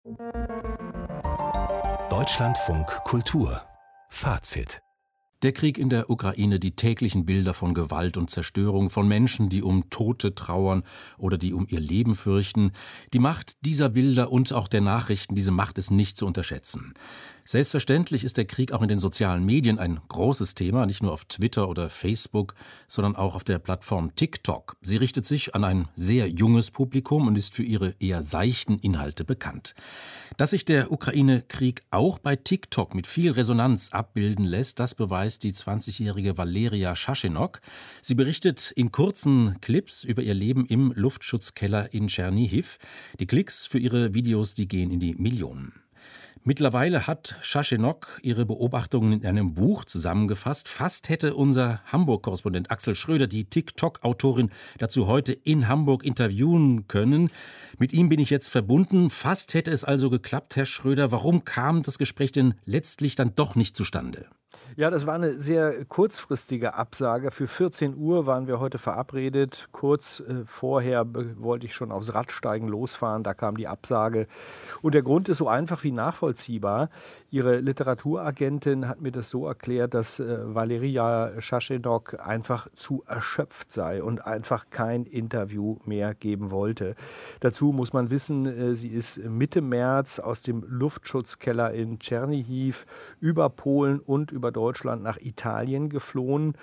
Deutschlandfunk Kultur Fazit. Der Krieg in der Ukraine, die täglichen Bilder von Gewalt und Zerstörung, von Menschen, die um Tote trauern oder die um ihr Leben fürchten. Die Macht dieser Bilder und auch der Nachrichten, diese Macht ist nicht zu unterschätzen. Selbstverständlich ist der Krieg auch in den sozialen Medien ein großes Thema, nicht nur auf Twitter oder Facebook, sondern auch auf der Plattform TikTok. Sie richtet sich an ein sehr junges Publikum und ist für ihre eher seichten Inhalte bekannt. Dass sich der Ukraine-Krieg auch bei TikTok mit viel Resonanz abbilden lässt, das beweist die 20-jährige Valeria Schaschenok. Sie berichtet in kurzen Clips über ihr Leben im Luftschutzkeller in Tschernihiw. Die Klicks für ihre Videos, die gehen in die Millionen. Mittlerweile hat Schaschenok ihre Beobachtungen in einem Buch zusammengefasst. Fast hätte unser Hamburg-Korrespondent Axel Schröder die TikTok-Autorin dazu heute in Hamburg interviewen können. Mit ihm bin ich jetzt verbunden. Fast hätte es also geklappt, Herr Schröder. Warum kam das Gespräch denn letztlich dann doch nicht zustande? Ja, das war eine sehr kurzfristige Absage. Für 14 Uhr waren wir heute verabredet. Kurz vorher wollte ich schon aufs Rad steigen, losfahren. Da kam die Absage. Und der Grund ist so einfach wie nachvollziehbar. Ihre Literaturagentin hat mir das so erklärt, dass Valeria Schaschenok einfach zu erschöpft sei und einfach kein Interview mehr geben wollte. Dazu muss man wissen, sie ist Mitte März aus dem Luftschutzkeller in Tschernihiw über Polen und über Deutschland nach Italien geflohen.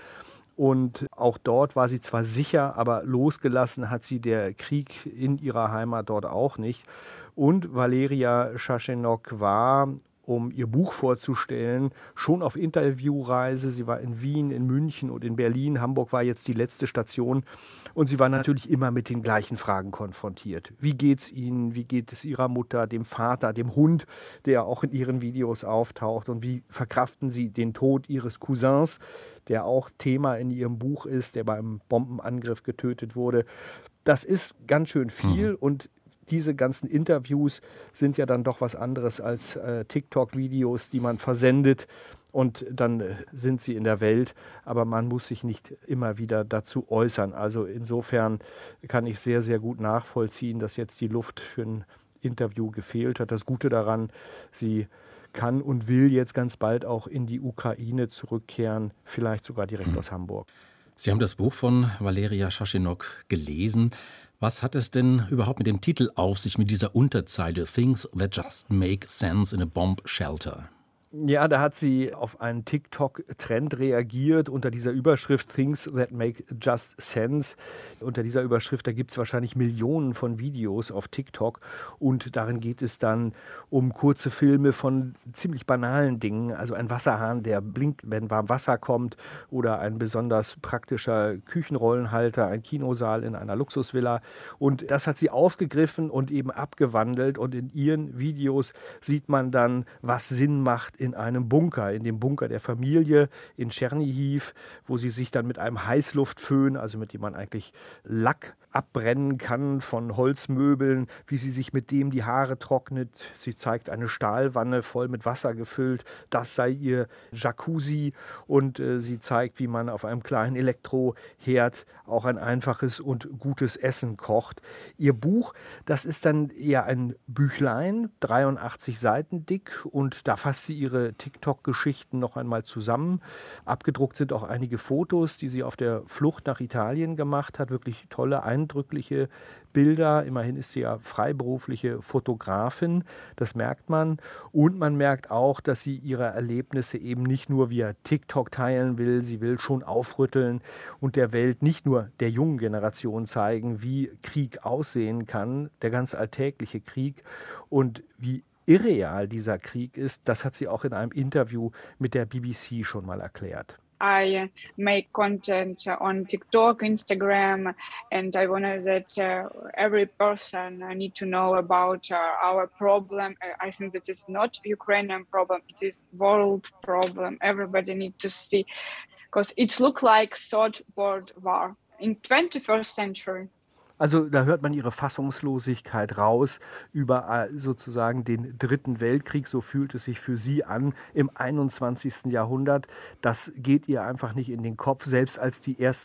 Und auch dort war sie zwar sicher, aber losgelassen hat sie der Krieg in ihrer Heimat dort auch nicht. Und Valeria Schaschenok war, um ihr Buch vorzustellen, schon auf Interviewreise. Sie war in Wien, in München und in Berlin. Hamburg war jetzt die letzte Station. Und sie war natürlich immer mit den gleichen Fragen konfrontiert. Wie geht's Ihnen? Wie geht es Ihrer Mutter, dem Vater, dem Hund, der auch in ihren Videos auftaucht? Und wie verkraften Sie den Tod Ihres Cousins, der auch Thema in Ihrem Buch ist, der beim Bombenangriff getötet wurde? Das ist ganz schön viel und diese ganzen Interviews sind ja dann doch was anderes als TikTok-Videos, die man versendet und dann sind sie in der Welt, aber man muss sich nicht immer wieder dazu äußern. Also insofern kann ich sehr, sehr gut nachvollziehen, dass jetzt die Luft für ein Interview gefehlt hat. Das Gute daran, sie kann und will jetzt ganz bald auch in die Ukraine zurückkehren, vielleicht sogar direkt aus Hamburg. Sie haben das Buch von Valeria Schaschenok gelesen. Was hat es denn überhaupt mit dem Titel auf sich, mit dieser Unterzeile Things that just make sense in a bomb shelter? Ja, da hat sie auf einen TikTok-Trend reagiert unter dieser Überschrift Things that make just sense. Unter dieser Überschrift, da gibt es wahrscheinlich Millionen von Videos auf TikTok und darin geht es dann um kurze Filme von ziemlich banalen Dingen, also ein Wasserhahn, der blinkt, wenn warm Wasser kommt oder ein besonders praktischer Küchenrollenhalter, ein Kinosaal in einer Luxusvilla und das hat sie aufgegriffen und eben abgewandelt und in ihren Videos sieht man dann, was Sinn macht in einem Bunker, in dem Bunker der Familie in Tschernihiw, wo sie sich dann mit einem Heißluftföhn, also mit dem man eigentlich Lack abbrennen kann von Holzmöbeln, wie sie sich mit dem die Haare trocknet. Sie zeigt eine Stahlwanne voll mit Wasser gefüllt. Das sei ihr Jacuzzi und sie zeigt, wie man auf einem kleinen Elektroherd auch ein einfaches und gutes Essen kocht. Ihr Buch, das ist dann eher ein Büchlein, 83 Seiten dick und da fasst sie ihre TikTok-Geschichten noch einmal zusammen. Abgedruckt sind auch einige Fotos, die sie auf der Flucht nach Italien gemacht hat. Wirklich tolle, eindrückliche Bilder. Immerhin ist sie ja freiberufliche Fotografin, das merkt man. Und man merkt auch, dass sie ihre Erlebnisse eben nicht nur via TikTok teilen will, sie will schon aufrütteln und der Welt, nicht nur der jungen Generation zeigen, wie Krieg aussehen kann, der ganz alltägliche Krieg und wie irreal dieser Krieg ist. Das hat sie auch in einem Interview mit der BBC schon mal erklärt. I make content on TikTok, Instagram, and I want that every person need to know about our problem. I think that it's not Ukrainian problem; it is world problem. Everybody need to see, because it looks like Third World War in 21st century. Also da hört man ihre Fassungslosigkeit raus über sozusagen den Dritten Weltkrieg, so fühlt es sich für sie an im 21. Jahrhundert. Das geht ihr einfach nicht in den Kopf, selbst als die ersten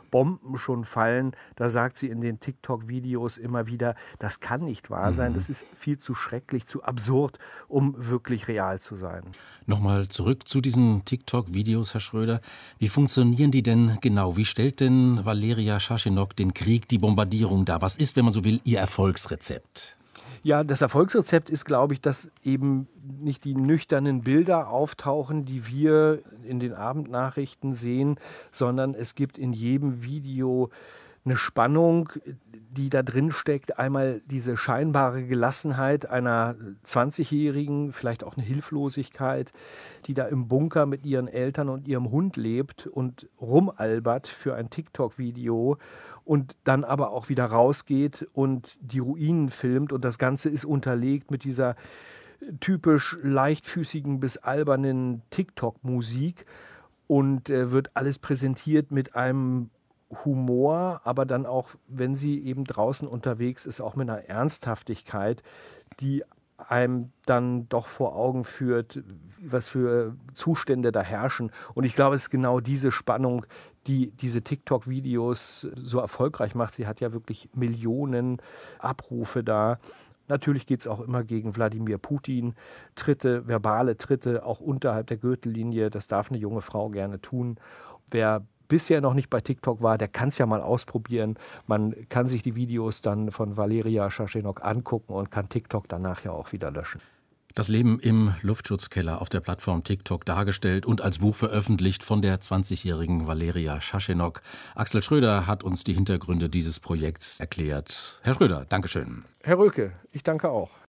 Bomben schon fallen. Da sagt sie in den TikTok-Videos immer wieder, das kann nicht wahr sein, das ist viel zu schrecklich, zu absurd, um wirklich real zu sein. Nochmal zurück zu diesen TikTok-Videos, Herr Schröder. Wie funktionieren die denn genau? Wie stellt denn Valeria Shashenok den Krieg, die Bombardierung dar? Was ist, wenn man so will, ihr Erfolgsrezept? Ja, das Erfolgsrezept ist, glaube ich, dass eben nicht die nüchternen Bilder auftauchen, die wir in den Abendnachrichten sehen, sondern es gibt in jedem Video eine Spannung, die da drin steckt. Einmal diese scheinbare Gelassenheit einer 20-Jährigen, vielleicht auch eine Hilflosigkeit, die da im Bunker mit ihren Eltern und ihrem Hund lebt und rumalbert für ein TikTok-Video und dann aber auch wieder rausgeht und die Ruinen filmt. Und das Ganze ist unterlegt mit dieser typisch leichtfüßigen bis albernen TikTok-Musik und wird alles präsentiert mit einem Humor, aber dann auch, wenn sie eben draußen unterwegs ist, auch mit einer Ernsthaftigkeit, die einem dann doch vor Augen führt, was für Zustände da herrschen. Und ich glaube, es ist genau diese Spannung, die diese TikTok-Videos so erfolgreich macht. Sie hat ja wirklich Millionen Abrufe da. Natürlich geht es auch immer gegen Wladimir Putin. Tritte, verbale Tritte, auch unterhalb der Gürtellinie. Das darf eine junge Frau gerne tun. Wer bisher noch nicht bei TikTok war, der kann es ja mal ausprobieren. Man kann sich die Videos dann von Valeria Shashenok angucken und kann TikTok danach ja auch wieder löschen. Das Leben im Luftschutzkeller auf der Plattform TikTok dargestellt und als Buch veröffentlicht von der 20-jährigen Valeria Shashenok. Axel Schröder hat uns die Hintergründe dieses Projekts erklärt. Herr Schröder, Dankeschön. Herr Röke, ich danke auch.